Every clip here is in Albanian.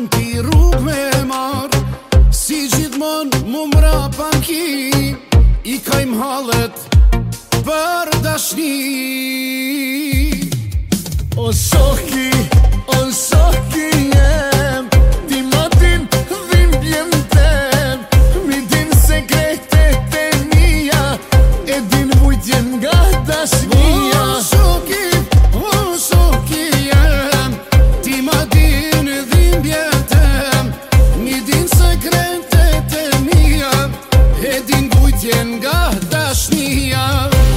t'i rrug me marr, si gjithmon mu mrapa ki, I kajm hallet për dashni. O shoki jem, ti ma din dhimbjen tem, mi din sekretet e mija, e din vujtjen nga dashnia. O shoki jem, ti ma din dhimbjen tem, mi din sekretet e mija, e din vujtjen nga dashnia.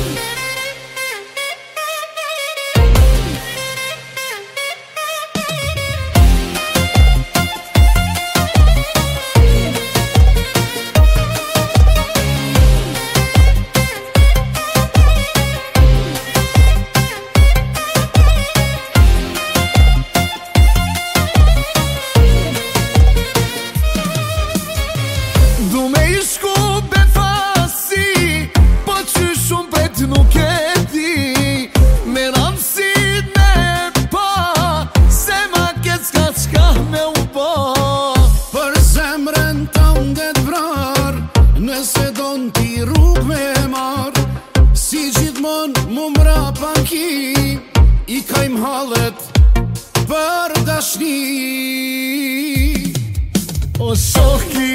Du me I shku befasi, po që shumë pet nuk e di, me rëndësit me pa, se ma ketë s'ka qka me u pa. Për zemrën tënde t'vrar, nëse don t'i rrug me marr, si gjithmon mu mrapa ki, I kajm hallet për dashni. O shoki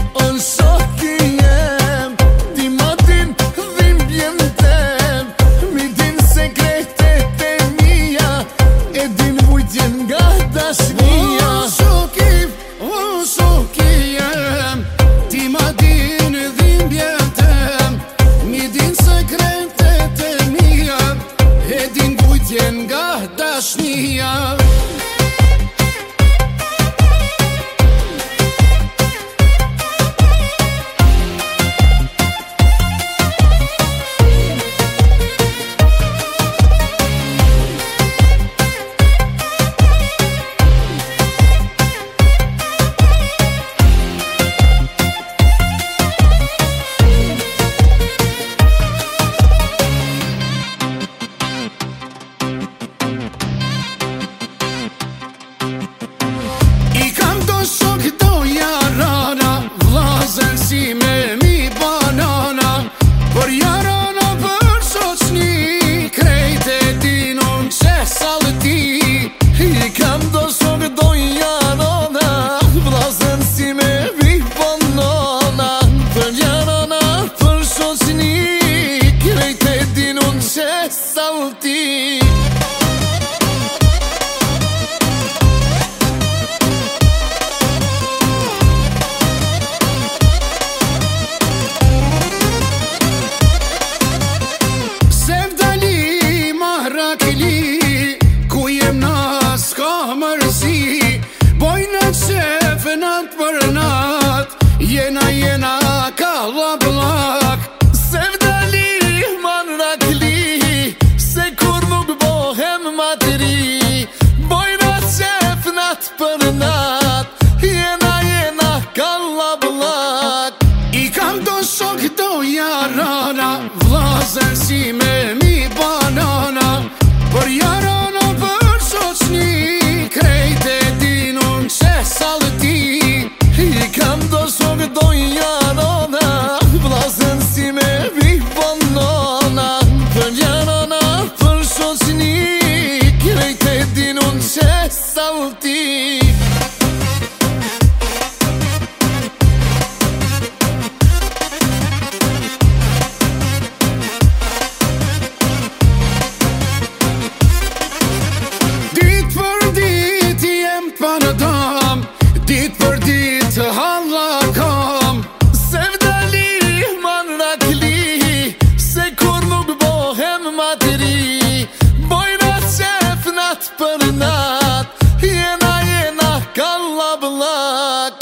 jem, ti ma din dhimbjen tem, mi din sekretet e mija, e din vujtjen nga dashnia. O shoki jem, ti ma din dhimbjen tem, mi din sekretet e mija, e din vujtjen nga dashnia. Si me mi banana, për jarana për shoqni, krejt e dinon që salti. I kam do shok do jarana, vlazen si me mi banana, për jarana për shoqni, krejt e dinon që salti. Ku jem na s'ka mërzi, bojnë qefë nat për nat, jena kallablak. Se vdali man rakli, se kur nuk bohem matri, bojna qef nat për nat, jena kallablak. I kam do shok do jarana, vlazen si me mi banana, për jarana për shoqni, krejt e dinon që salti. I kam do shok do jarana, vlazen si me mi banana, për jarana për shoqni, krejt e dinon që salti. Dit për dit halla kam, se vdali man rakli, se kur nuk bohem matri, bojna qef nat për nat, jena kallablak.